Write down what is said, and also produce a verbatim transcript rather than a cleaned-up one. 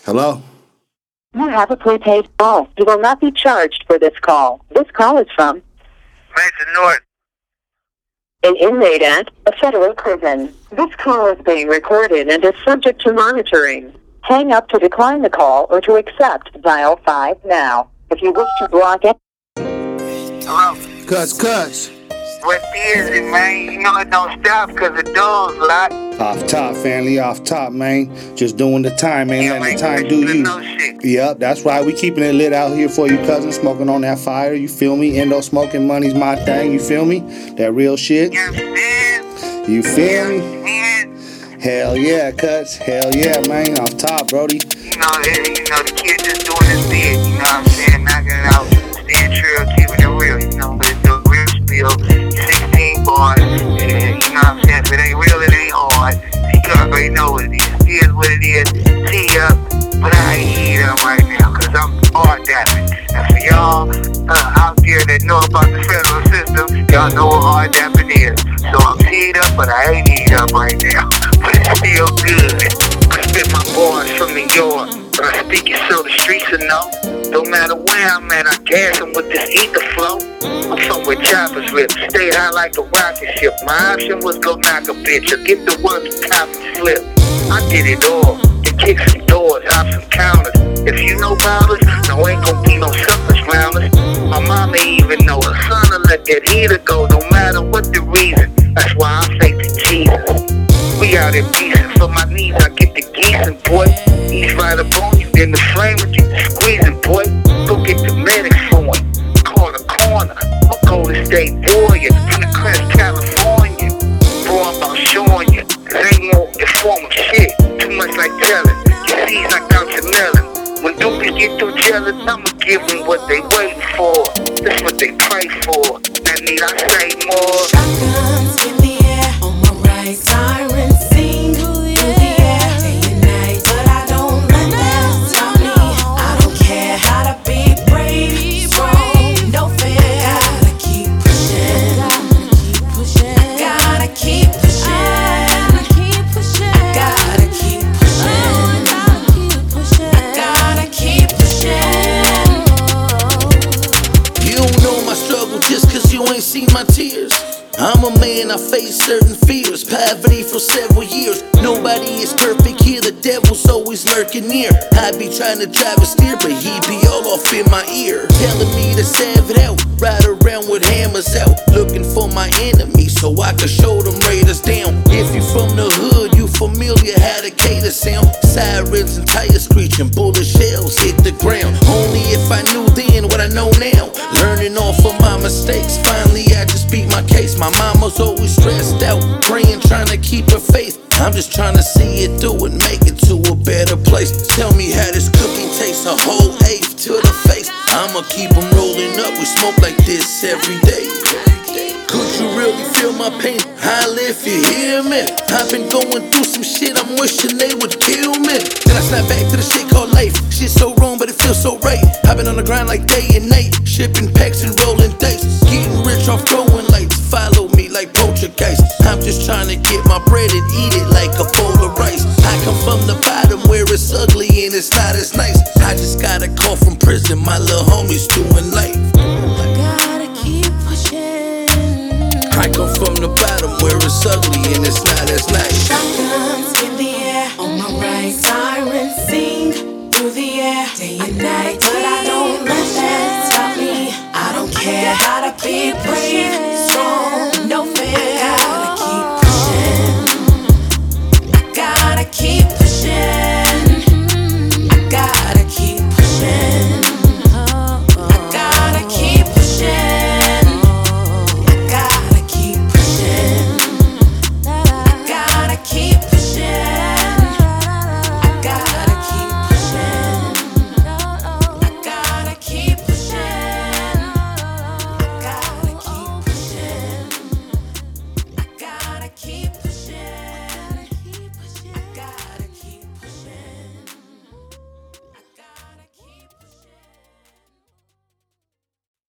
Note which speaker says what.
Speaker 1: Hello?
Speaker 2: You have a prepaid call. You will not be charged for this call. This call is from
Speaker 3: Mason North.
Speaker 2: an inmate at a federal prison. This call is being recorded and is subject to monitoring. Hang up to decline the call or to accept. Dial five now. If you wish to block it.
Speaker 3: Hello?
Speaker 1: Cuts, cuts.
Speaker 3: What is it, man? You know it don't stop because the door's locked.
Speaker 1: Off top, family, off top, man. Just doing the time, man.
Speaker 3: Yeah,
Speaker 1: Letting
Speaker 3: man,
Speaker 1: the time
Speaker 3: you
Speaker 1: do
Speaker 3: really
Speaker 1: you.
Speaker 3: know shit.
Speaker 1: Yep, that's why we keeping it lit out here for you, cousin. Smoking on that fire, you feel me? Endo smoking money's my thing, you feel me? That real shit.
Speaker 3: You understand?
Speaker 1: You feel me?
Speaker 3: Man,
Speaker 1: Hell yeah, cuts. Hell yeah, man. Off top, Brody.
Speaker 3: you know, eh, you know, the kid just doing his bit, you know what I'm saying? Knocking it out, staying true, keeping it real, you know, but the real spill, sixteen bars, and, you know what I'm saying? If it ain't real, it ain't hard. You already know what it is. It is what it is. Tee up, but I ain't eat up right now, because I'm hard dapping. And for y'all uh, out there that know about the federal system, y'all know what hard dapping is. So I'm teed up, but I ain't eat up right now. But it's still good. I spit my bars from New York, but I speak it so the streets will know. No matter where I'm at, I gas them with this ether flow. I'm somewhere choppers rip, stay high like a rocket ship. My option was go knock a bitch or get the work and cop and flip. I did it all, and kick some doors, hop some counters. If you know about us, no ain't gon' be no suckers round us. My mama even know her son will let that heater go, no matter what the reason. That's why I say to Jesus. We out here beastin', for my knees I get the geesin', boy. He's right up on you, then the flame with you squeezing, boy. Go get the medics for him. Call the corner, I'm a Golden State Warrior from the Crest, California. Bro, I'm about showing you, there ain't more informative shit. Too much like telling, your seeds like out your melon. When doopies get too jealous, I'ma give them what they waiting for. That's what they pray for. Now need I say more?
Speaker 4: Shotguns in the air, on my right, sirens sing through the air, day and night. But I don't let that stop me. I don't care how to be brave, strong, no fear. Gotta keep pushing, gotta keep pushing, gotta keep pushing, gotta keep pushing, gotta keep pushing.
Speaker 5: You don't know my struggle just cause you ain't seen my tears. I'm a man, I face certain fears. Poverty for several years. Nobody is perfect here, the devil's always lurking near. I be trying to drive a steer, but he be all off in my ear, telling me to salve it out, ride around with hammers out, looking for my enemies so I can show them raiders down. If you from the hood, you familiar how the cater sound. Sirens and tires screeching, bullet shells hit the ground. Only if I knew then what I know now, learning off of my mistakes. Finally I just beat my case. My mama's always stressed out, praying, trying to keep her faith. I'm just trying to see it through and make it to a better place. Tell me how this cookie tastes, a whole eighth to the face. I'ma keep them rolling up, we smoke like this every day. Could you really feel my pain? Holla if you hear me. I've been going through some shit, I'm wishing they would kill me. Then I snap back to the shit called life. Shit's so wrong, but it feels so right. I've been on the grind like day and night, shipping packs and rolling dice, getting rich off throwing lights. Follow me like poltergeist. I'm just trying to get my bread and eat it like a bowl of rice. I come from the bottom where it's ugly and it's not as nice. I just got a call from prison, my little homie's doing life.
Speaker 4: Gotta keep pushing.
Speaker 5: I come from the bottom where it's ugly and it's not as nice.